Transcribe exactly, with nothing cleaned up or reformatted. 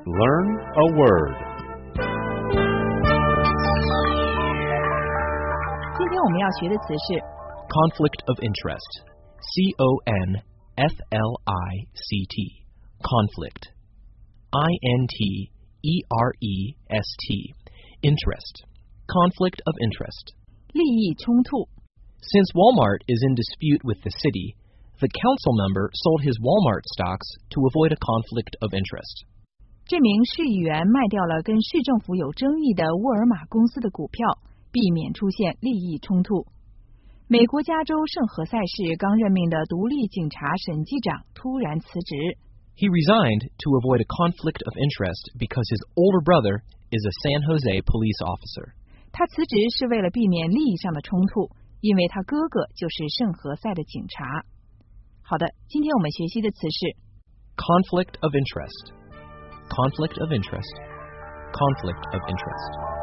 Learn a word. 今天我们要学的词是 conflict of interest. C O N F L I C T. Conflict. I N T E R E S T. Interest. Conflict of interest. 利益冲突。 Since Walmart is in dispute with the city, the council member sold his Walmart stocks to avoid a conflict of interest. 这名市议员卖掉了跟市政府有争议的沃尔玛公司的股票，避免出现利益冲突。美国加州圣何塞市刚任命的独立警察审计长突然辞职。 He resigned to avoid a conflict of interest because his older brother is a San Jose police officer. 他辞职是为了避免利益上的冲突，因为他哥哥就是圣何塞的警察。好的，今天我们学习的词是 conflict of interest. Conflict of interest. Conflict of interest.